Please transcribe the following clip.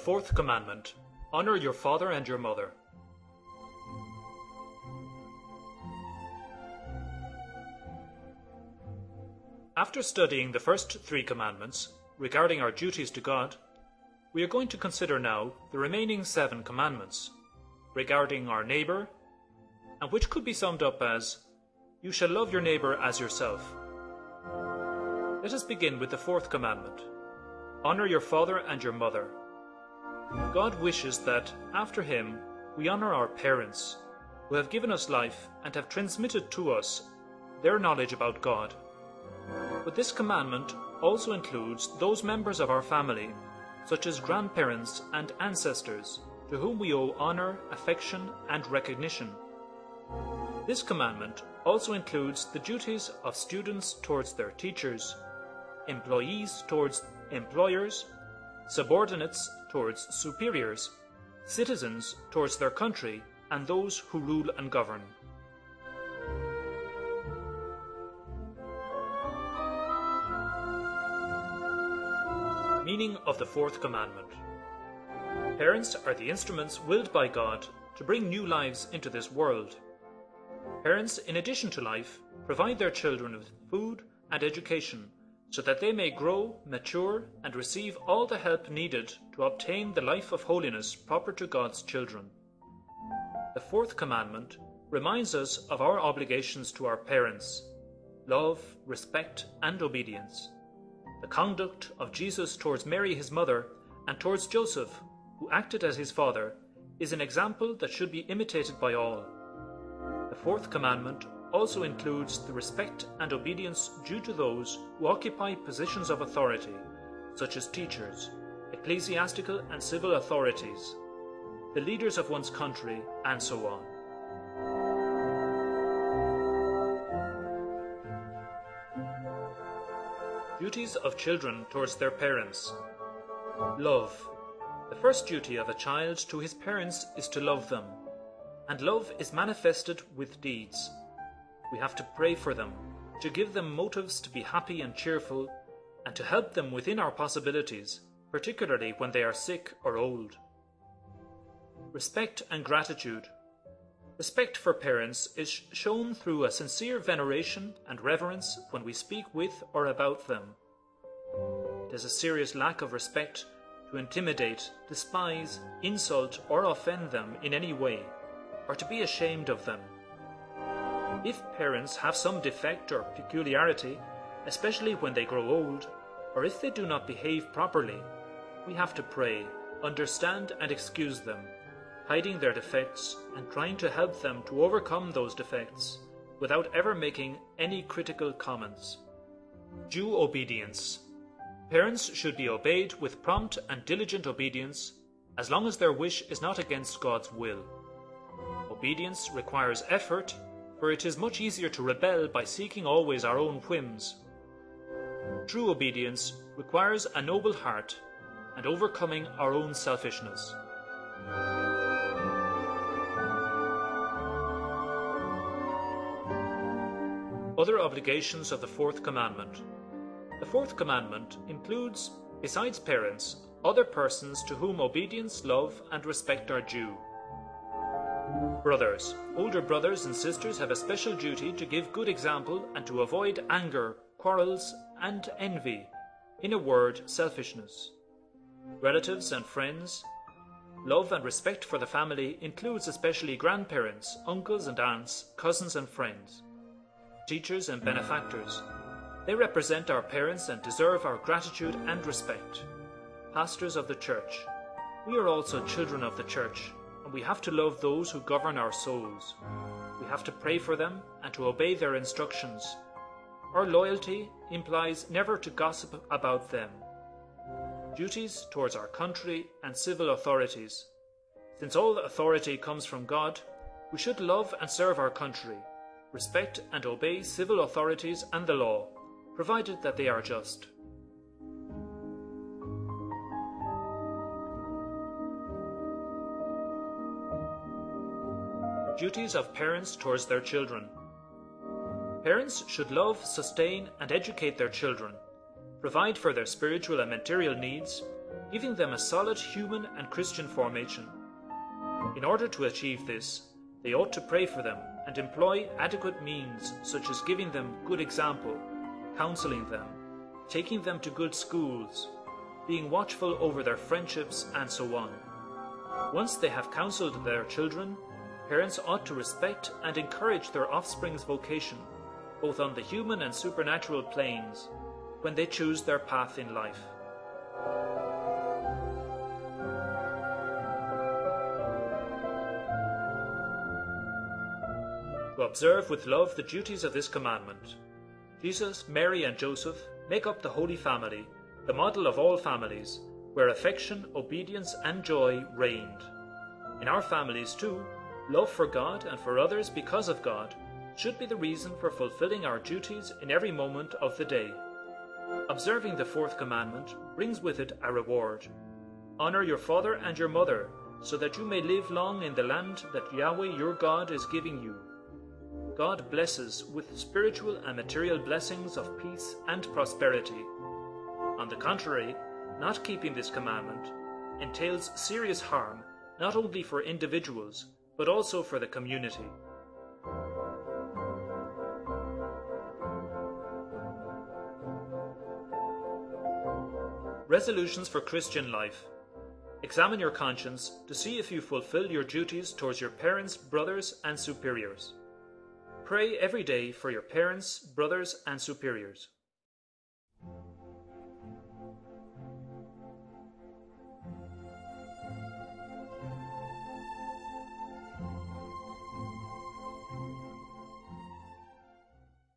fourth commandment, honor your father and your mother. After studying the first three commandments regarding our duties to God, we are going to consider now the remaining 7 commandments regarding our neighbor, and which could be summed up as, you shall love your neighbor as yourself. Let us begin with the fourth commandment. Honor your father and your mother. God wishes that, after him, we honor our parents, who have given us life and have transmitted to us their knowledge about God. But this commandment also includes those members of our family, such as grandparents and ancestors, to whom we owe honor, affection, and recognition. This commandment also includes the duties of students towards their teachers, employees towards employers, subordinates towards superiors, citizens towards their country, and those who rule and govern. Meaning of the fourth commandment. Parents are the instruments willed by God to bring new lives into this world. Parents, in addition to life, provide their children with food and education so that they may grow, mature, and receive all the help needed to obtain the life of holiness proper to God's children. The fourth commandment reminds us of our obligations to our parents: love, respect, and obedience. The conduct of Jesus towards Mary his mother and towards Joseph, who acted as his father, is an example that should be imitated by all. The fourth commandment also includes the respect and obedience due to those who occupy positions of authority, such as teachers, ecclesiastical and civil authorities, the leaders of one's country, and so on. Duties of children towards their parents. Love. The first duty of a child to his parents is to love them, and love is manifested with deeds. We have to pray for them, to give them motives to be happy and cheerful, and to help them within our possibilities, particularly when they are sick or old. Respect and gratitude. Respect for parents is shown through a sincere veneration and reverence when we speak with or about them. It is a serious lack of respect to intimidate, despise, insult, or offend them in any way, or to be ashamed of them. If parents have some defect or peculiarity, especially when they grow old, or if they do not behave properly, we have to pray, understand and excuse them, hiding their defects and trying to help them to overcome those defects without ever making any critical comments. Due obedience. Parents should be obeyed with prompt and diligent obedience as long as their wish is not against God's will. Obedience requires effort, for it is much easier to rebel by seeking always our own whims. True obedience requires a noble heart and overcoming our own selfishness. Other obligations of the fourth commandment. The fourth commandment includes, besides parents, other persons to whom obedience, love, and respect are due. Brothers. Older brothers and sisters have a special duty to give good example and to avoid anger, quarrels, and envy. In a word, selfishness. Relatives and friends. Love and respect for the family includes especially grandparents, uncles and aunts, cousins and friends. Teachers and benefactors. They represent our parents and deserve our gratitude and respect. Pastors of the church. We are also children of the church, and we have to love those who govern our souls. We have to pray for them and to obey their instructions. Our loyalty implies never to gossip about them. Duties towards our country and civil authorities. Since all authority comes from God, we should love and serve our country, respect and obey civil authorities and the law, provided that they are just. Duties of parents towards their children. Parents should love, sustain, and educate their children, provide for their spiritual and material needs, giving them a solid human and Christian formation. In order to achieve this, they ought to pray for them and employ adequate means such as giving them good example, counseling them, taking them to good schools, being watchful over their friendships, and so on. Once they have counseled their children, parents ought to respect and encourage their offspring's vocation, both on the human and supernatural planes, when they choose their path in life. To observe with love the duties of this commandment, Jesus, Mary, and Joseph make up the Holy Family, the model of all families, where affection, obedience, and joy reigned. In our families too, love for God and for others because of God should be the reason for fulfilling our duties in every moment of the day. Observing the fourth commandment brings with it a reward. Honor your father and your mother, so that you may live long in the land that Yahweh your God is giving you. God blesses with spiritual and material blessings of peace and prosperity. On the contrary, not keeping this commandment entails serious harm not only for individuals, but also for the community. Resolutions for Christian life. Examine your conscience to see if you fulfill your duties towards your parents, brothers, and superiors. Pray every day for your parents, brothers, and superiors.